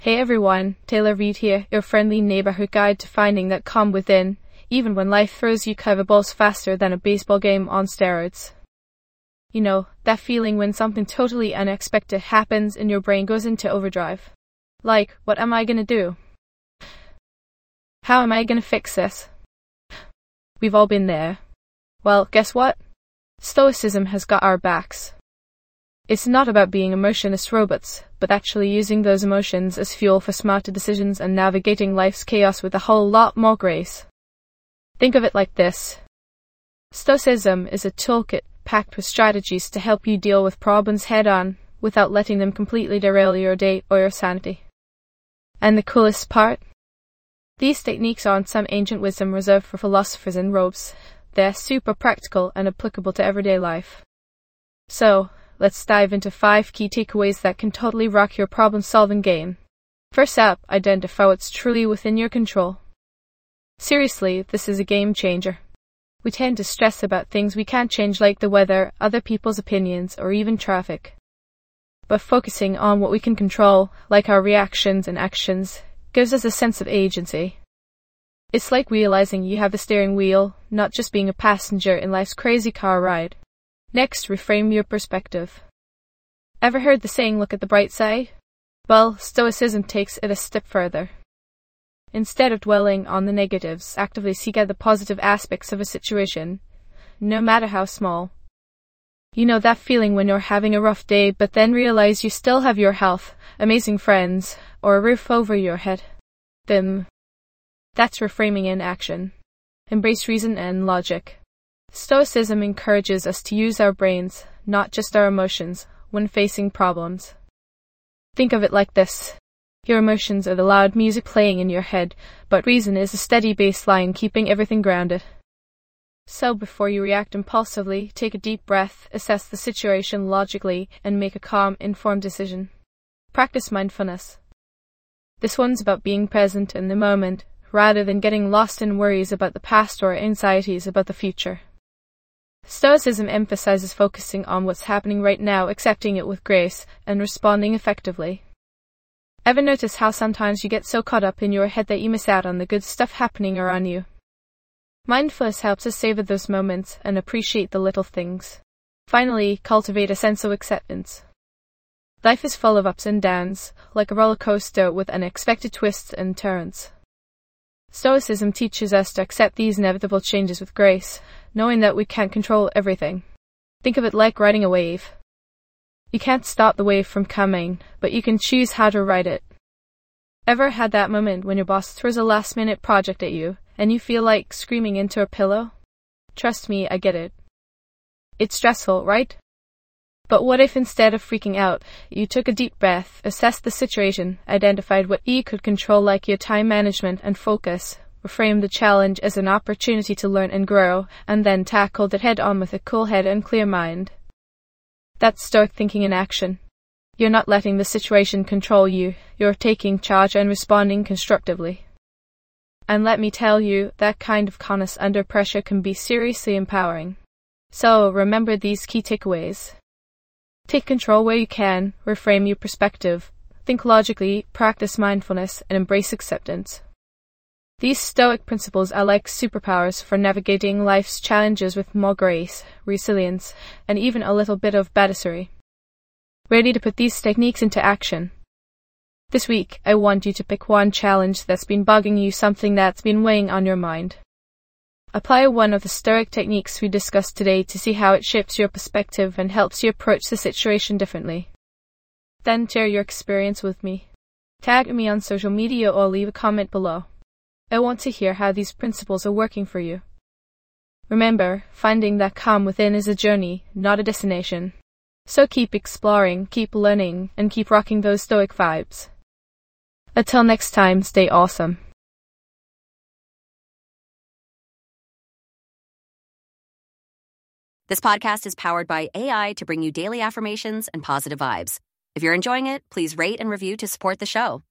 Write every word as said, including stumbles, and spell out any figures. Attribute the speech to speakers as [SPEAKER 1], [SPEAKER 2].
[SPEAKER 1] Hey everyone, Taylor Reid here, your friendly neighborhood guide to finding that calm within, even when life throws you curveballs faster than a baseball game on steroids. You know, that feeling when something totally unexpected happens and your brain goes into overdrive. Like, what am I gonna do? How am I gonna fix this? We've all been there. Well, guess what? Stoicism has got our backs. It's not about being emotionless robots, but actually using those emotions as fuel for smarter decisions and navigating life's chaos with a whole lot more grace. Think of it like this. Stoicism is a toolkit packed with strategies to help you deal with problems head-on, without letting them completely derail your day or your sanity. And the coolest part? These techniques aren't some ancient wisdom reserved for philosophers in robes. They're super practical and applicable to everyday life. So, let's dive into five key takeaways that can totally rock your problem-solving game. First up, identify what's truly within your control. Seriously, this is a game changer. We tend to stress about things we can't change like the weather, other people's opinions, or even traffic. But focusing on what we can control, like our reactions and actions, gives us a sense of agency. It's like realizing you have the steering wheel, not just being a passenger in life's crazy car ride. Next, reframe your perspective. Ever heard the saying, look at the bright side? Well, Stoicism takes it a step further. Instead of dwelling on the negatives, actively seek out the positive aspects of a situation, no matter how small. You know that feeling when you're having a rough day, but then realize you still have your health, amazing friends, or a roof over your head? Them. That's reframing in action. Embrace reason and logic. Stoicism encourages us to use our brains, not just our emotions, when facing problems. Think of it like this. Your emotions are the loud music playing in your head, but reason is a steady bass line keeping everything grounded. So before you react impulsively, take a deep breath, assess the situation logically, and make a calm, informed decision. Practice mindfulness. This one's about being present in the moment, rather than getting lost in worries about the past or anxieties about the future. Stoicism emphasizes focusing on what's happening right now, accepting it with grace, and responding effectively. Ever notice how sometimes you get so caught up in your head that you miss out on the good stuff happening around you? Mindfulness helps us savor those moments and appreciate the little things. Finally, cultivate a sense of acceptance. Life is full of ups and downs, like a roller coaster with unexpected twists and turns. Stoicism teaches us to accept these inevitable changes with grace, knowing that we can't control everything. Think of it like riding a wave. You can't stop the wave from coming, but you can choose how to ride it. Ever had that moment when your boss throws a last-minute project at you, and you feel like screaming into a pillow? Trust me, I get it. It's stressful, right? But what if instead of freaking out, you took a deep breath, assessed the situation, identified what you could control like your time management and focus, reframed the challenge as an opportunity to learn and grow, and then tackled it head-on with a cool head and clear mind? That's Stoic thinking in action. You're not letting the situation control you, you're taking charge and responding constructively. And let me tell you, that kind of calmness under pressure can be seriously empowering. So remember these key takeaways. Take control where you can, reframe your perspective, think logically, practice mindfulness, and embrace acceptance. These Stoic principles are like superpowers for navigating life's challenges with more grace, resilience, and even a little bit of badassery. Ready to put these techniques into action? This week, I want you to pick one challenge that's been bugging you, something that's been weighing on your mind. Apply one of the Stoic techniques we discussed today to see how it shifts your perspective and helps you approach the situation differently. Then share your experience with me. Tag me on social media or leave a comment below. I want to hear how these principles are working for you. Remember, finding that calm within is a journey, not a destination. So keep exploring, keep learning, and keep rocking those Stoic vibes. Until next time, stay awesome.
[SPEAKER 2] This podcast is powered by A I to bring you daily affirmations and positive vibes. If you're enjoying it, please rate and review to support the show.